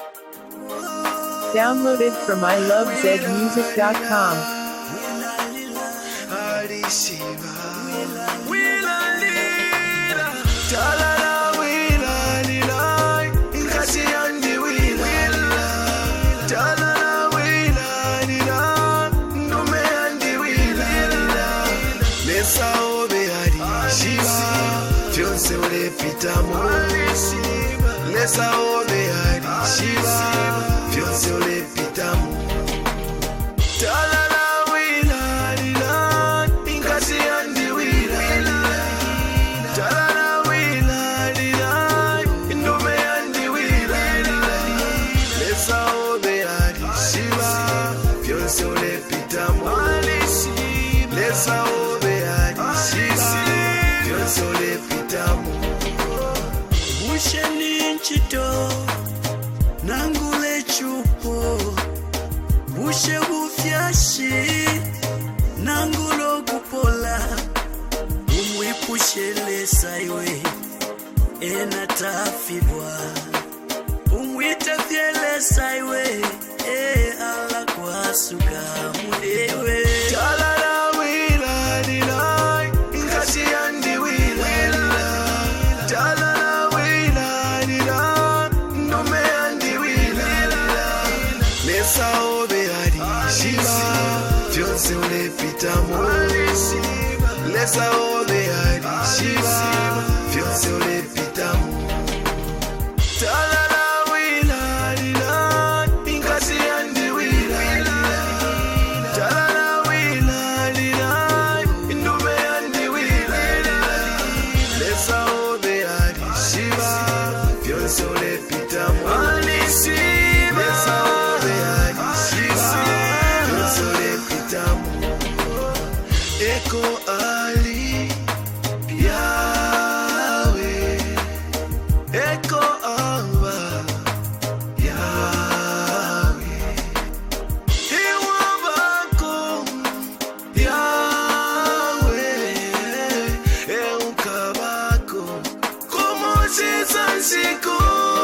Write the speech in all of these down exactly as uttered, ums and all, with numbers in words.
Downloaded from I love zed music dot com. Lesa ome hari shiva vyose ulepitamu talala wila lila ingasi yandi wila talala wila lila indume yandi wila lesa ome hari shiva vyose ulepitamu lesa ome hari shiva vyose ulepitamu Busheni nchito nangule chupo bushe bufyashi nangulo kupola umwipushele saiwe enatafibwa umwita fiele saiwe e ala kwa suka mudewe talala wila dilai ingasi yandi wila talala Lesa obe hari shiva vyose ulepitamu Lesa obe hari shiva vyose ulepitamu Talala wila lila ingasi yandi wila Talala wila lila indume yandi wila Lesa obe hari shiva vyose ulepitamu Lesa Eko Ali Yahweh Eko Amba Yahweh Iwabako Yahweh Eukabako Como si sansiko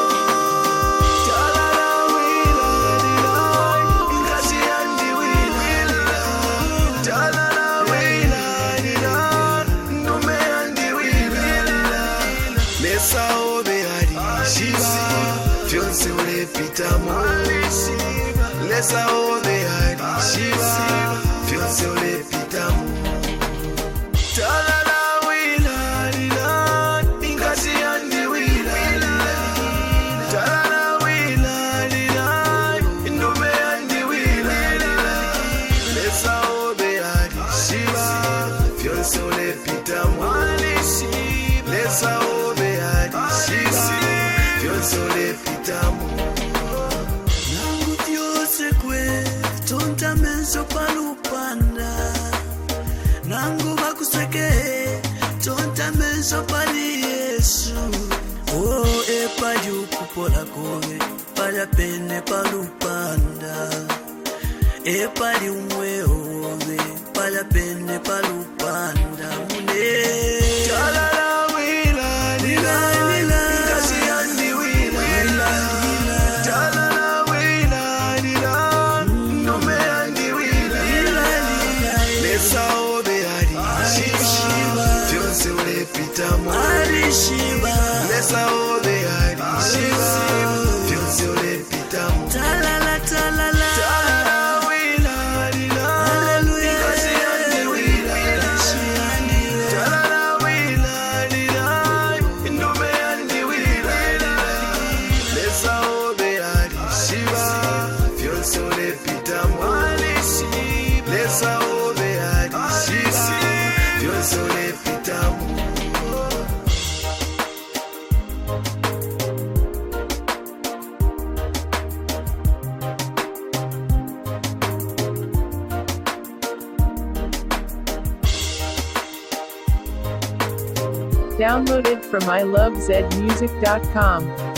Lesa obe hari shiva vyose ulepitamu Lesa obe hari shiva vyose ulepitamu Talala wila lila ingasi yandi wila Talala wila lila indume yandi wila Lesa obe hari shiva vyose ulepitamu Lesa obe Vyonsole pitamu Nangu vyose kwe Tonta menso palupanda Nangu bakuseke Tonta menso pali Yesu Oh epa yukupola kowe Pala pene palupanda Epa li umwe ove Pala pene palupanda Mune Talala Shiva Lesa obe hari shiva vyose ulepitamu Talala talala Talala wila lila Hallelujah Ingasi yandi wila Talala wila lila Indume yandi wila Lesa obe hari shiva vyose ulepitamu Lesa obe hari shiva vyose ulepitamu Downloaded from I love zed music dot com.